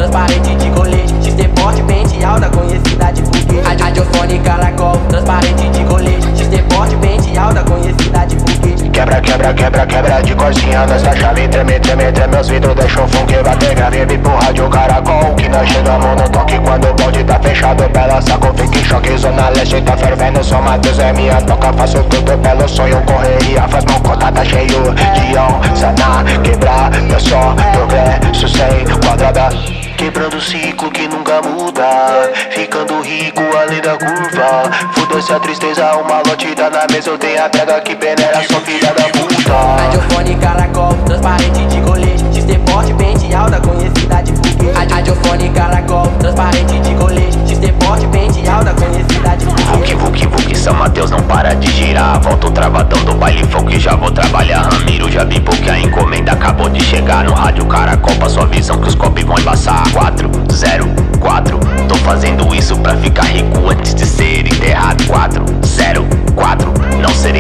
transparente de colete. XT Porte, pente alta, conhecida de foguete. Radiofone caracol, transparente de colete. XT Porte, pente alta, conhecida de foguete. Quebra, quebra, quebra, quebra de corzinha. Nessa chave treme, treme, treme os vidros, deixa o funk bater. Grave pro rádio caracol, que nós chegamos no toque quando o bonde tá fechado. Bela saco, fique em choque, zona leste tá fervendo. Só Matheus é minha toca, faço tudo pelo sonho. Correria, faz mocota, tá cheio de onça na quebrada. Só progresso sem quadrada. Quebrando o ciclo que nunca muda, ficando rico além da curva. Foda-se a tristeza, uma lotida na mesa. Eu tenho a pega que peneira, sua filha da puta. Radiofone caracol, transparente de colete. XT Porte, pente alta, conhecida de foguete. Radiofone caracol, transparente de colete. XT Porte, pente alta, conhecida de foguete. Vuki, vuki, São Mateus não para de girar. Volto travadão do baile folk, já vou trabalhar. Ramiro, já vi porque a encomenda acabou de chegar. No rádio caracol, pra sua visão que os copos vão embaçar. 404, tô fazendo isso pra ficar rico antes de ser enterrado. 404, não serei